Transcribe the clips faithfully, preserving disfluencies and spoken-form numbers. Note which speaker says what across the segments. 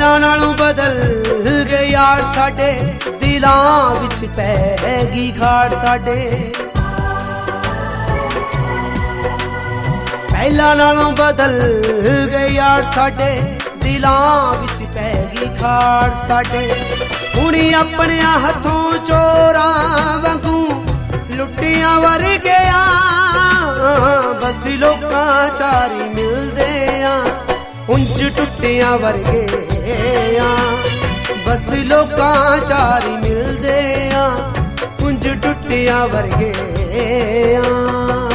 Speaker 1: ਪਹਿਲਾਂ ਨਾਲੋਂ ਬਦਲ ਗਏ ਯਾਰ ਸਾਡੇ, ਦਿਲਾਂ ਵਿੱਚ ਪੈ ਗਈ ਖਾੜ ਸਾਡੇ। ਪਹਿਲਾਂ ਨਾਲੋਂ ਬਦਲ ਗਏ ਯਾਰ ਸਾਡੇ, ਦਿਲਾਂ ਵਿੱਚ ਪੈ ਗਈ ਖਾੜ ਸਾਡੇ। ਹੁਣ ਆਪਣਿਆਂ ਹੱਥੋਂ ਚੋਰਾਂ ਵਾਂਗੂ ਲੁੱਟੀਆਂ ਵਰਗਿਆਂ, ਬਸ ਲੋਕਾਂ ਚਾਰੀ ਮਿਲਦੇ ਆ ਉਂਝ ਟੁੱਟਿਆਂ ਵਰਗੇ ਆ। ਬਸ ਲੋਕਾਂ ਚਾਰੀ ਮਿਲਦੇ ਆ ਉਂਝ ਟੁੱਟਿਆਂ ਵਰਗੇ ਆ।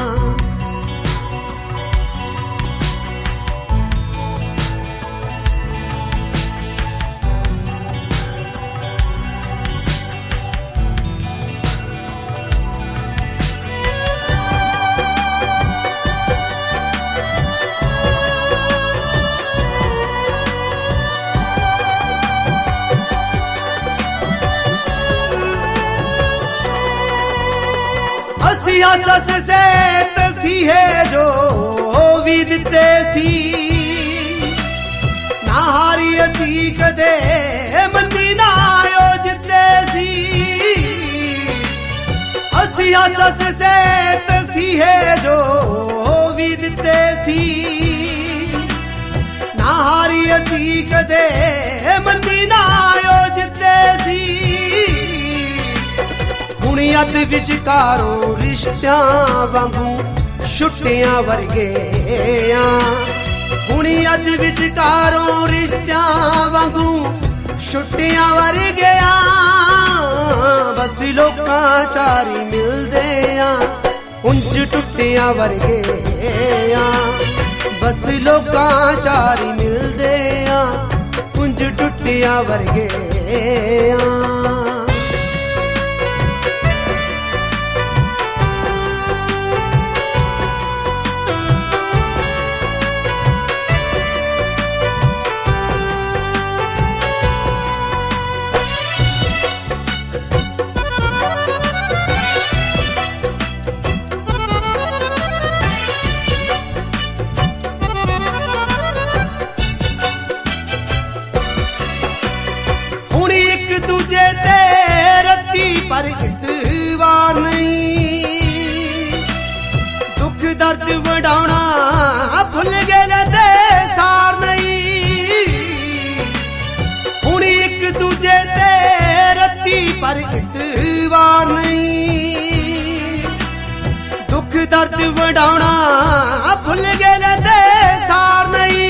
Speaker 1: ਅਸੀਂ ਹੱਸ ਸੇ ਤਸੀਹੇ ਜੋ ਵੀ ਦਿੱਤੇ ਸੀ, ਨਾ ਹਾਰੀ ਅਸੀਂ ਕਦੇ ਮੰਨੀ ਨਾ ਉਹ ਜਿੱਤੇ ਸੀ। ਅਸੀਂ ਹੱਸ ਸੇ ਤਸੀਹੇ ਜੋ ਵੀ ਦਿੱਤੇ ਸੀ, ਨਾ ਹਾਰੀ ਅਸੀਂ ਕਦੇ ਮੰਨੀ ਨਾ ਉਹ ਜਿੱਤੇ ਸੀ। ਹੁਣ ਅੱਧ ਵਿਚਕਾਰੋਂ ਰਿਸ਼ਤਿਆਂ ਵਾਂਗੂ ਛੁੱਟਿਆਂ ਵਰਗੇ ਆ। ਹੁਣ ਅੱਧ ਵਿਚਕਾਰੋਂ ਰਿਸ਼ਤਿਆਂ ਵਾਂਗੂ ਛੁੱਟਿਆਂ ਵਰਗੇ ਆ। ਬਸ ਲੋਕਾਂ ਚਾਰੀ ਮਿਲਦੇ ਆ ਉਂਝ ਟੁੱਟਿਆਂ ਵਰਗੇ ਆ। ਬਸ ਲੋਕਾਂ ਚਾਰੀ ਮਿਲਦੇ ਆ ਉਂਝ ਟੁੱਟਿਆਂ ਵਰਗੇ ਆ। ਦੂਜੇ ਤੇ ਰੱਤੀ ਪਰ ਇਤਵਾਰ ਨਹੀਂ, ਦੁੱਖ ਦਰਦ ਵਡਾਉਣਾ ਭੁੱਲ ਗਏ ਤੇ ਸਾਰ ਨਹੀਂ। ਹੁਣ ਇੱਕ ਦੂਜੇ ਤੇ ਰੱਤੀ ਪਰ ਇਤਵਾਰ ਨਹੀਂ, ਦੁੱਖ ਦਰਦ ਵਡਾਉਣਾ ਭੁੱਲ ਗਏ ਤੇ ਸਾਰ ਨਹੀਂ।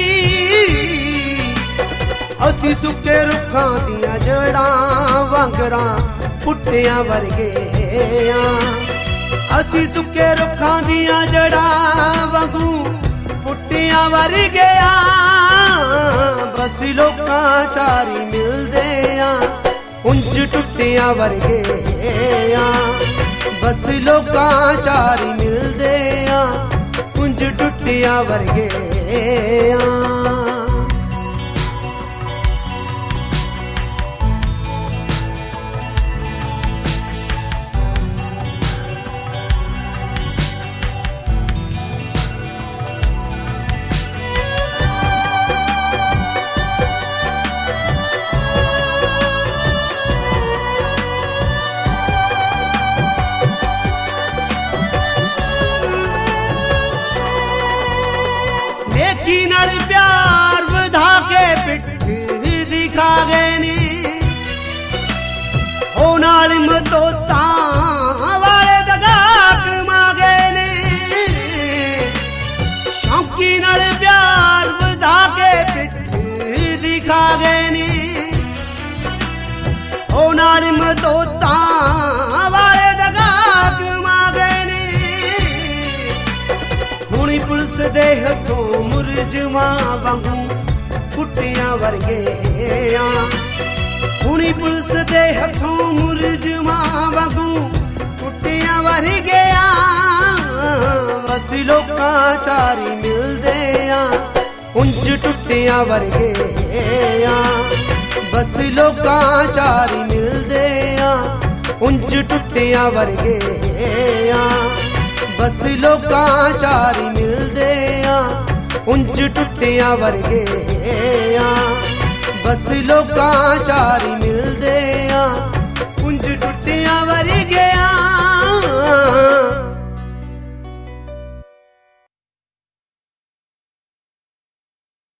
Speaker 1: ਅਸੀਂ ਸੁੱਕੇ ਰੁੱਖਾਂ ਦੀਆਂ ਜੜਾਂ ਵਾਂਗਰਾਂ ਪੁੱਟਿਆਂ ਵਰਗੇ ਆ। ਅਸੀਂ ਸੁੱਕੇ ਰੁੱਖਾਂ ਦੀਆਂ ਜੜਾਂ ਵਾਂਗੂ ਪੁੱਟਿਆਂ ਵਰਗੇ ਆ। ਬਸ ਲੋਕਾਂ ਚਾਰੀ ਮਿਲਦੇ ਆ ਉਂਝ ਟੁੱਟਿਆਂ ਵਰਗੇ ਆ। ਬਸ ਲੋਕਾਂ ਚਾਰੀ ਮਿਲਦੇ ਆ ਉਂਝ ਟੁੱਟਿਆਂ ਵਰਗੇ ਆ। ਨੇਕੀ ਨਾਲ ਪਿਆਰ ਵਧਾ ਕੇ ਪਿੱਠ ਦਿਖਾ ਗਏ ਨੇ, ਉਹ ਨਾਲ ਮਦੋਤਾਂ ਵਾਲੇ ਦਗਾਕ ਮਾ ਗਏ ਨੇ। ਸ਼ੌਂਕੀ ਨਾਲ ਪਿਆਰ ਵਧਾ ਕੇ ਪਿੱਠ ਦਿਖਾ ਗਏ ਨੇ, ਉਹ ਨਾਲ ਮਦੋਤਾਂ ਵਾਲੇ ਦਗਾਕ ਮਾ ਗਏ ਨੇ। ਹੁਣੀ ਪੁਲਿਸ ਦੇ ਹੱਥੋਂ ਮੁਰਜਮਾਂ ਵਾਂਗੂ ਕੁੱਟਿਆਂ ਵਰਗੇ ਆ। ਹੁਣੀ ਪੁਲਿਸ ਦੇ ਹੱਥੋਂ ਮੁਰਜਮਾਂ ਵਾਂਗੂ ਕੁੱਟਿਆਂ ਵਰਗੇ ਆ। ਬਸ ਲੋਕਾਂ ਚਾਰੀ ਮਿਲਦੇ ਆ ਉਂਝ ਟੁੱਟਿਆਂ ਵਰਗੇ ਆ। ਬਸ ਲੋਕਾਂ ਚਾਰੀ ਮਿਲਦੇ ਆ ਉਂਝ ਟੁੱਟਿਆਂ ਵਰਗੇ ਆ। ਬਸ ਲੋਕਾਂ ਚਾਰੀ ਮਿਲਦੇ ਆ ਉਂਝ ਟੁੱਟਿਆਂ ਵਰਗੇ ਆ। ਬਸ ਲੋਕਾਂ ਚਾਰ ਹੀ ਮਿਲਦੇ ਆ।